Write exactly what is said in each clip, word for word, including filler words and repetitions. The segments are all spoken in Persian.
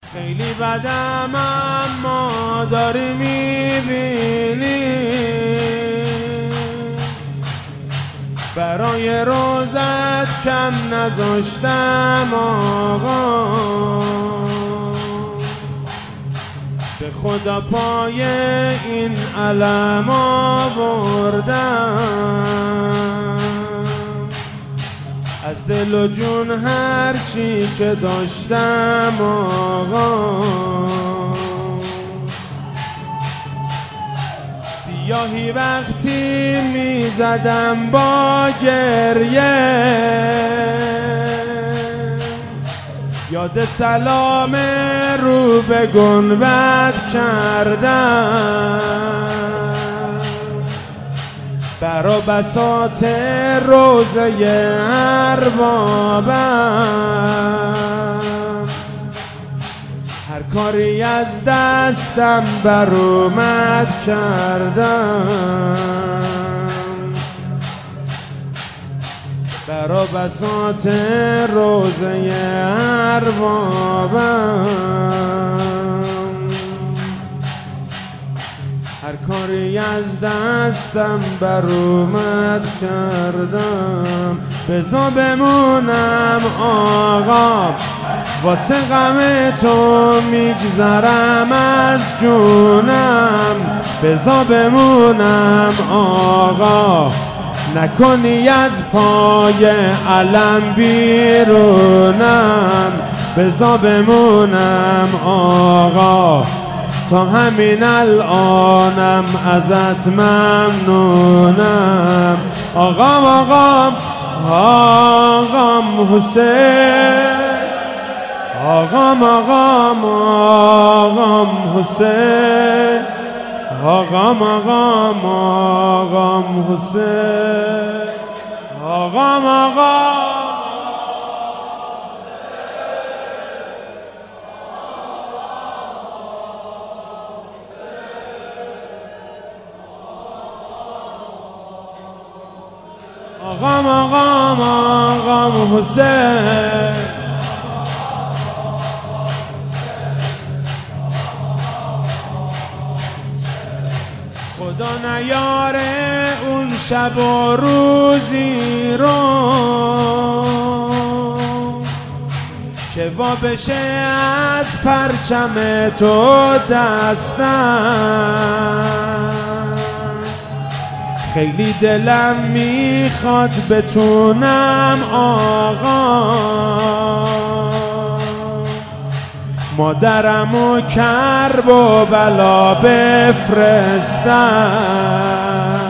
خیلی بدم اما داری میبینی، برای روزت کم نذاشتم آقا، به خدا پای این علم آوردم، از دل و جون هرچی که داشتم آقا، سیاهی وقتی میزدم با گریه، یاد سلام رو به گنبد کردم، برا بساط روزه اربابم، هر کاری از دستم بر اومد کردم، برا بساط روزه اربابم، هر کاری از دستم بر اومد کردم، بذار بمونم آقا، واسه غم تو میگذرم از جونم، بذار بمونم آقا، نکنی از پای علم بیرونم، بذار بمونم آقا، تا همین الانم ازت ممنونم، آقام آقام آقام حسین، آقام آقام آقام حسین، آقام آقام آقام حسین، آقام آقام آقام آقام آقام حسین، خدا نیاره اون شب و روزی رو که وا بشه از پرچم تو دستم، خیلی دلم میخواد بتونم آقا، مادرم و کرب و بلا بفرستم،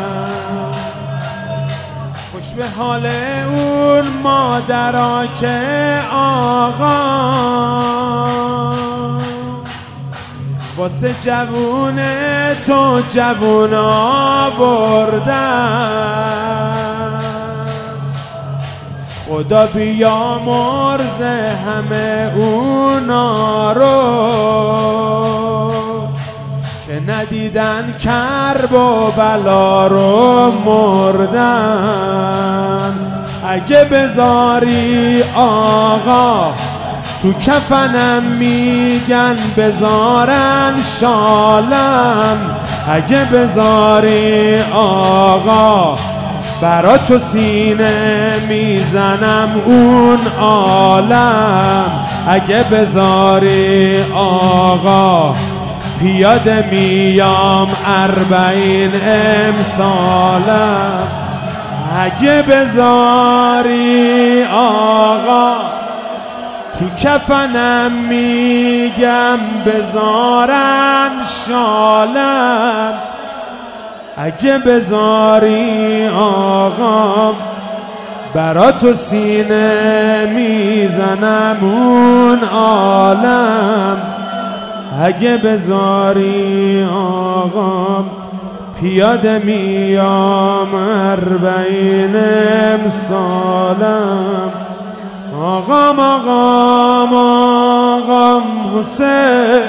خوش به حال اون مادرها که آقا، واسه جوون تو جوون آوردم، خدا بیامرز همه اونا رو که ندیدن کرب و بلا رو مردن، اگه بذاری آقا تو کفنم میگن بذارن شالم، اگه بذاری آقا برا تو سینه میزنم اون عالم، اگه بذاری آقا پیاده میام اربعین امسالم، اگه بذاری آقا تو کفنم میگم بذارن شالم، اگه بذاری آقا برا تو سینه میزنم اون عالم، اگه بذاری آقا پیاده میام اربعین امسالم، آقام آقام آقام حسین،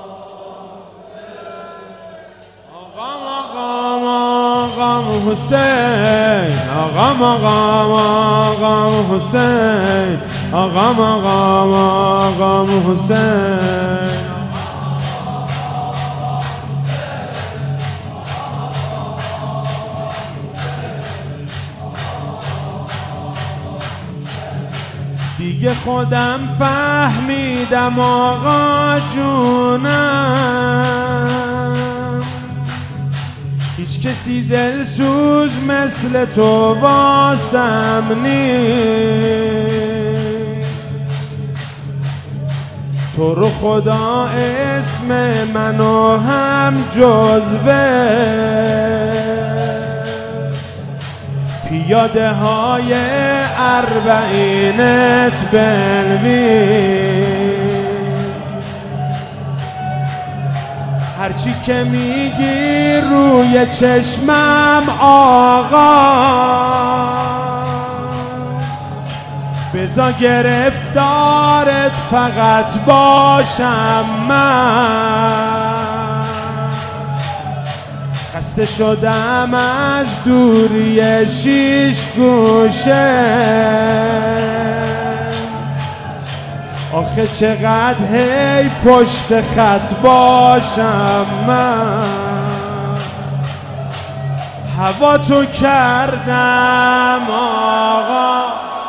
آقام آقام آقام حسین. آقام آقام آقام حسین، آقام آقام آقام حسین. دیگه خودم فهمیدم آقا جونم، هیچ کسی دلسوز مثل تو واسم نیست. تو رو خدا اسم منو هم جزوه پیاده های اربعینت بنویس. هرچی که میگی روی چشمم آقا، بذار گرفتارت فقط باشم من. خسته شدم از دوری شیش گوشه، آخه چقدر هی پشت خط باشم من. هوا تو کردم آقا،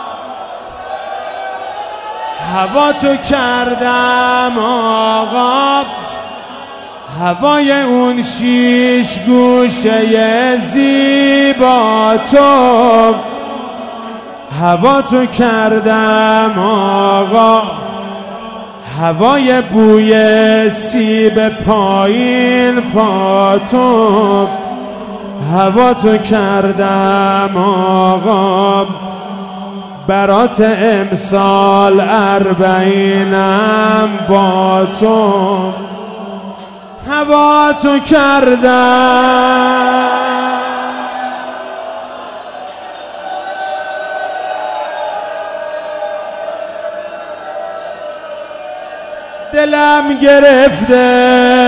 هوا تو کردم آقا، هوای اون شیش گوشه زیبا تو. هوا تو کردم آقا، هوای بوی سیب پایین پا تو. هوا تو کردم آقا، برات امسال اربعینم با تو. هوا تو کردم دلم گرفته